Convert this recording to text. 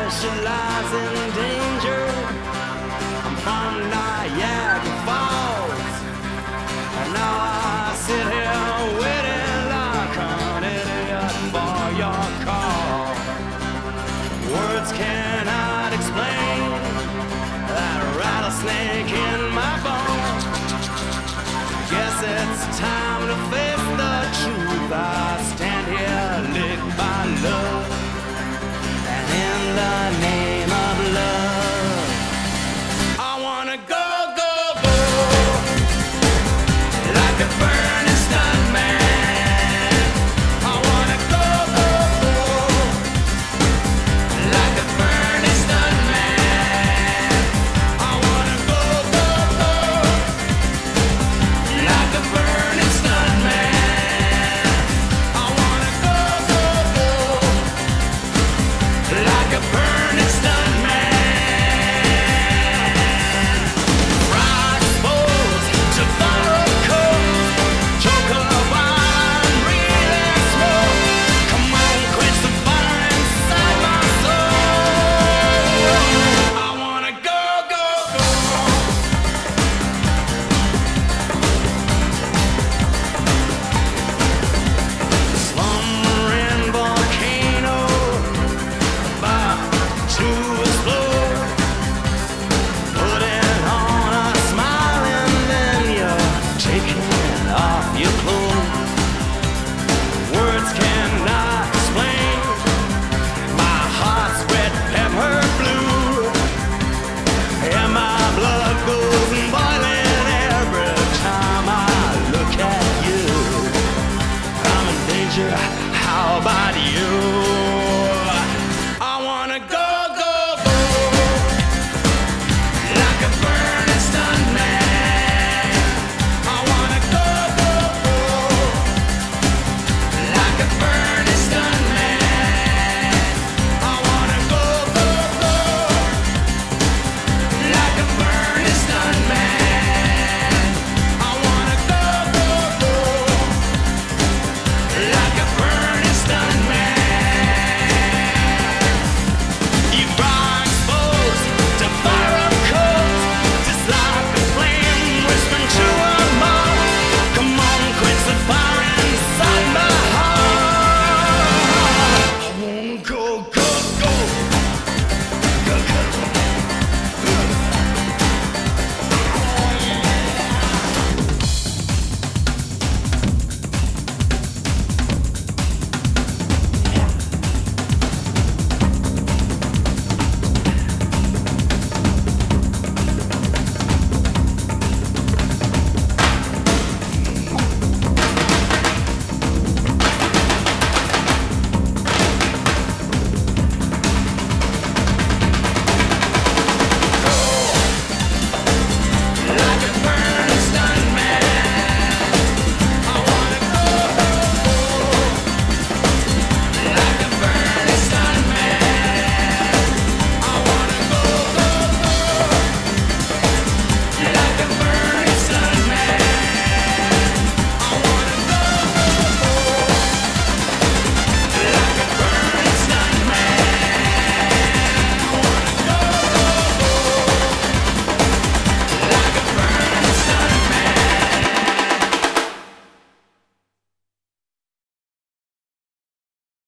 she lies in danger. I'm from Niagara Falls, and now I sit here waiting like an idiot for your call. Words cannot explain that rattlesnake in my bones. Guess it's time to face the truth. I stand here licked by love, and in the name of love, I wanna go, go, go, like a bird.